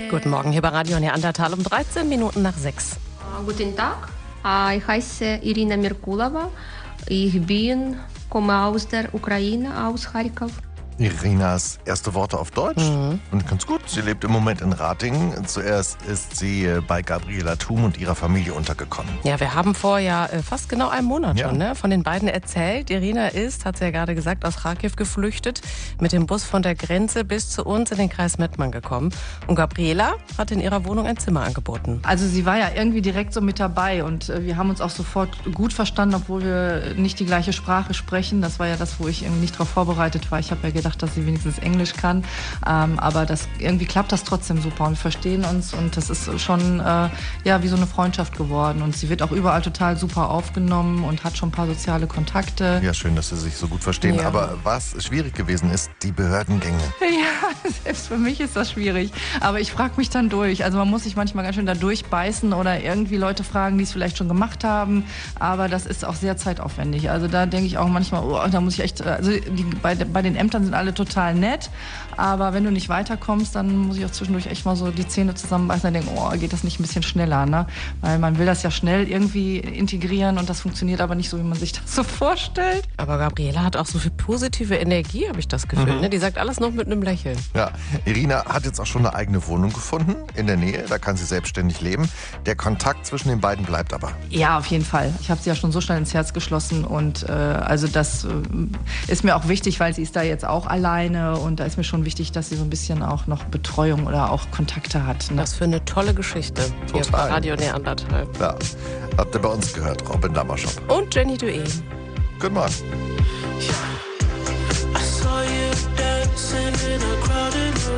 Guten Morgen hier bei Radio Neandertal um 13 Minuten nach 6. Guten Tag, ich heiße Irina Merkulova. Komme aus der Ukraine, aus Charkiw. Irinas erste Worte auf Deutsch. Und ganz gut. Sie lebt im Moment in Ratingen. Zuerst ist sie bei Gabriela Thum und ihrer Familie untergekommen. Ja, wir haben vor fast genau einem Monat Ja. schon von den beiden erzählt. Irina ist, hat sie ja gerade gesagt, aus Charkiw geflüchtet, mit dem Bus von der Grenze bis zu uns in den Kreis Mettmann gekommen. Und Gabriela hat in ihrer Wohnung ein Zimmer angeboten. Also sie war ja irgendwie direkt so mit dabei und wir haben uns auch sofort gut verstanden, obwohl wir nicht die gleiche Sprache sprechen. Das war ja das, wo ich irgendwie nicht darauf vorbereitet war. Ich habe ja gedacht, dass sie wenigstens Englisch kann, aber irgendwie klappt das trotzdem super und wir verstehen uns und das ist schon wie so eine Freundschaft geworden und sie wird auch überall total super aufgenommen und hat schon ein paar soziale Kontakte. Ja, schön, dass sie sich so gut verstehen. Ja. Aber was schwierig gewesen ist, die Behördengänge. Ja, selbst für mich ist das schwierig, aber ich frage mich dann durch. Also man muss sich manchmal ganz schön da durchbeißen oder irgendwie Leute fragen, die es vielleicht schon gemacht haben, aber das ist auch sehr zeitaufwendig. Also da denke ich auch manchmal, da muss ich echt, bei den Ämtern sind alle total nett, aber wenn du nicht weiterkommst, dann muss ich auch zwischendurch echt mal so die Zähne zusammenbeißen und denken, geht das nicht ein bisschen schneller, ne? Weil man will das ja schnell irgendwie integrieren und das funktioniert aber nicht so, wie man sich das so vorstellt. Aber Gabriela hat auch so viel positive Energie, habe ich das Gefühl. Ne? Die sagt alles noch mit einem Lächeln. Ja, Irina hat jetzt auch schon eine eigene Wohnung gefunden in der Nähe. Da kann sie selbstständig leben. Der Kontakt zwischen den beiden bleibt aber. Ja, auf jeden Fall. Ich habe sie ja schon so schnell ins Herz geschlossen und also das ist mir auch wichtig, weil sie ist da jetzt auch alleine und da ist mir schon wichtig, dass sie so ein bisschen auch noch Betreuung oder auch Kontakte hat. Ne? Was für eine tolle Geschichte hier bei Total. Radio Neandertal. Ja, habt ihr bei uns gehört, Robin Lammerschop. Und Jenny Dué. Guten Morgen. Ja.